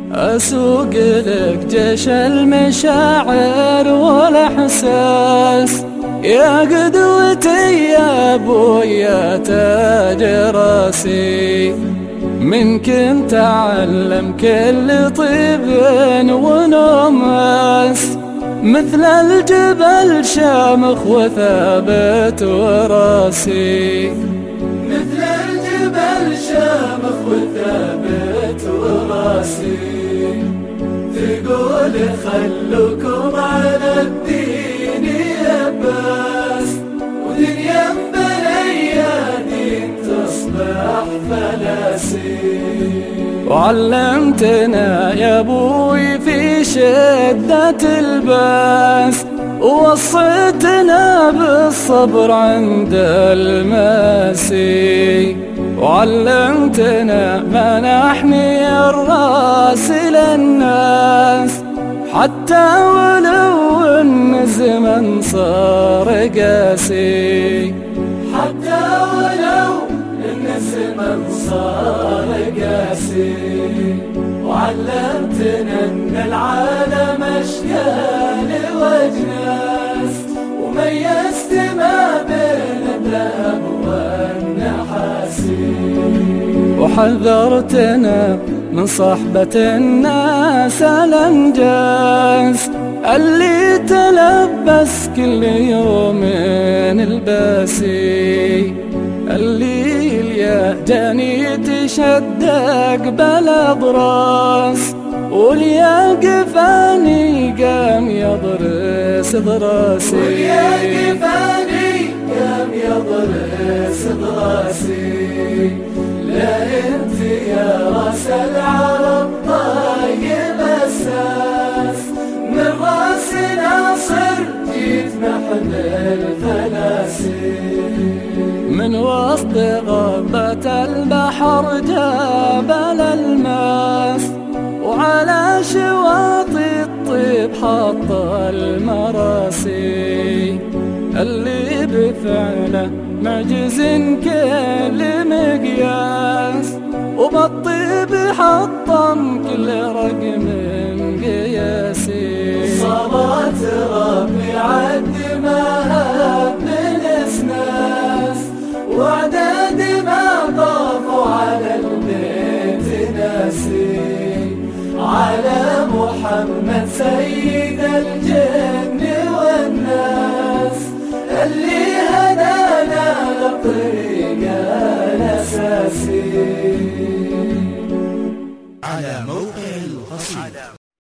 أسوق لك جيش المشاعر والإحساس، يا قدوتي يا أبويا تاج راسي. منك تعلم كل طيب ونماس، مثل الجبل شامخ وثابت وراسي. مثل الجبل شامخ وثابت وراسي. تقول خلوكم على الدين يا باس، ودنيا بليادين تصبح فلاسي. وعلمتنا يا ابوي في شدة الباس، ووصيتنا بالصبر عند الماسي. وعلمتنا ما نحني الراس للناس، حتى ولو ان الزمن صار قاسي. حتى ولو ان الزمن صار قاسي. وعلمتنا ان العالم اشكال واجناس، وميزت ما بين الذهب والنحاس. وحذرتنا من صحبة الناس الأنجاس، اللي تلبس كل يوم الباسي. اللي اليا جاني تشدق بالأضراس، واليا قفاني قام يضرس ضراسي. واليا قفاني قام يضرس ضراسي. لا انت يا راس العرب طيب اساس، من راس ناصر جيت محل الفلاسي. من وسط غابة البحر جبل الماس، وعلى شواطئ الطيب حط المراسي. اللي بفعله معجز كل مقياس، وبالطيب حطم كل رقم قياسي. صلاة ربي عد ما هب من اسناس، وعدد ما طافوا على البيت ناسي. على محمد سيد الجن والناس، اللي هدانا لطريق الأساسي. على موقع القصيدة.